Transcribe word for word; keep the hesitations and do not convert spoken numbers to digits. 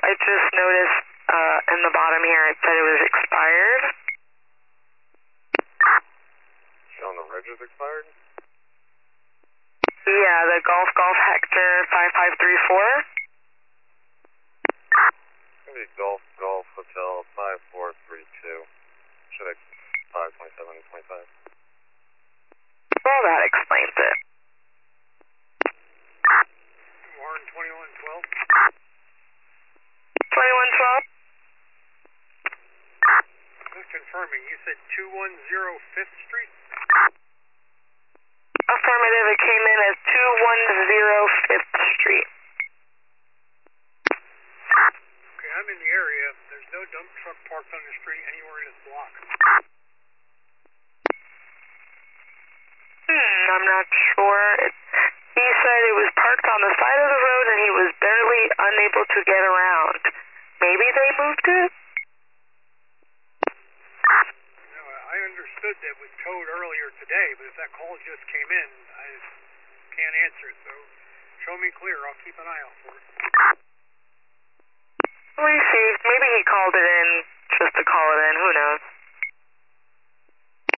I just noticed uh, in the bottom here it said it was expired. Showing the reg is expired? Yeah, the Golf Golf Hector five five three four. It's going to be Golf Golf Hotel five four three two. Should I five twenty-seven twenty-five? Well, that explains it. Warren twenty-one twelve. twenty-one twelve? Just confirming, you said two one zero fifth Street? Affirmative, it came in as two one zero fifth Street. Okay, I'm in the area. There's no dump truck parked on the street anywhere in this block. Hmm, I'm not sure. It, he said it was parked on the side of the road and he was barely unable to get around. Maybe they moved it? No, I understood that was towed earlier today, but if that call just came in, I can't answer it. So show me clear. I'll keep an eye out for it. Received. Maybe he called it in just to call it in. Who knows?